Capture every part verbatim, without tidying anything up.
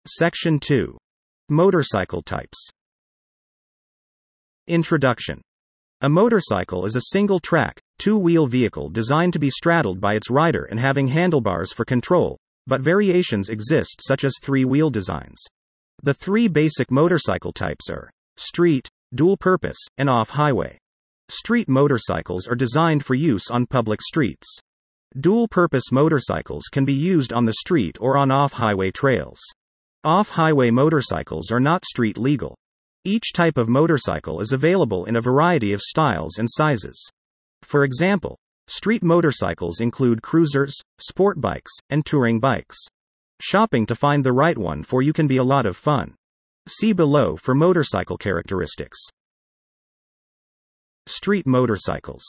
Section two. Motorcycle types. Introduction. A motorcycle is a single-track, two-wheel vehicle designed to be straddled by its rider and having handlebars for control, but variations exist such as three-wheel designs. The three basic motorcycle types are street, dual-purpose, and off-highway. Street motorcycles are designed for use on public streets. Dual-purpose motorcycles can be used on the street or on off-highway trails. Off-highway motorcycles are not street legal. Each type of motorcycle is available in a variety of styles and sizes. For example, street motorcycles include cruisers, sport bikes, and touring bikes. Shopping to find the right one for you can be a lot of fun. See below for motorcycle characteristics. Street motorcycles.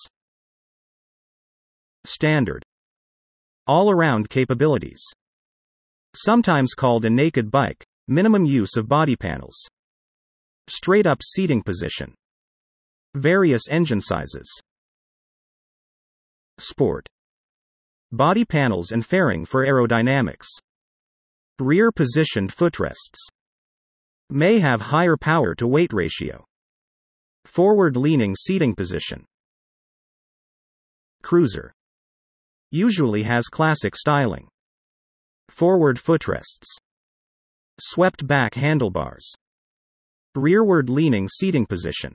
Standard. All-around capabilities. Sometimes called a naked bike, minimum use of body panels. Straight-up seating position. Various engine sizes. Sport. Body panels and fairing for aerodynamics. Rear-positioned footrests. May have higher power-to-weight ratio. Forward-leaning seating position. Cruiser. Usually has classic styling. Forward footrests. Swept-back handlebars. Rearward-leaning seating position.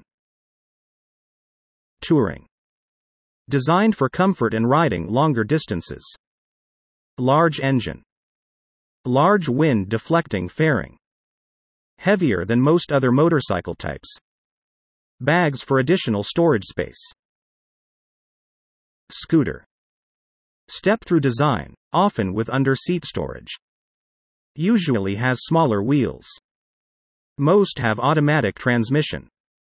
Touring. Designed for comfort and riding longer distances. Large engine. Large wind-deflecting fairing. Heavier than most other motorcycle types. Bags for additional storage space. Scooter. Step-through design, often with under-seat storage. Usually has smaller wheels. Most have automatic transmission.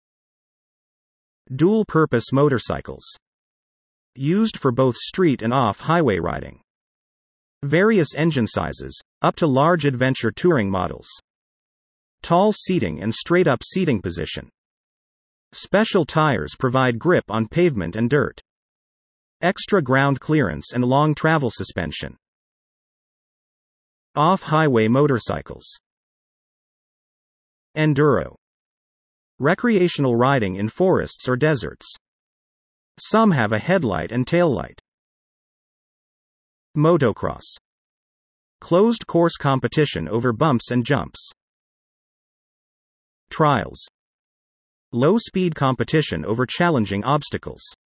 Dual-purpose motorcycles. Used for both street and off-highway riding. Various engine sizes, up to large adventure touring models. Tall seating and straight-up seating position. Special tires provide grip on pavement and dirt. Extra ground clearance and long travel suspension. Off-highway motorcycles. Enduro. Recreational riding in forests or deserts. Some have a headlight and taillight. Motocross. Closed course competition over bumps and jumps. Trials. Low-speed competition over challenging obstacles.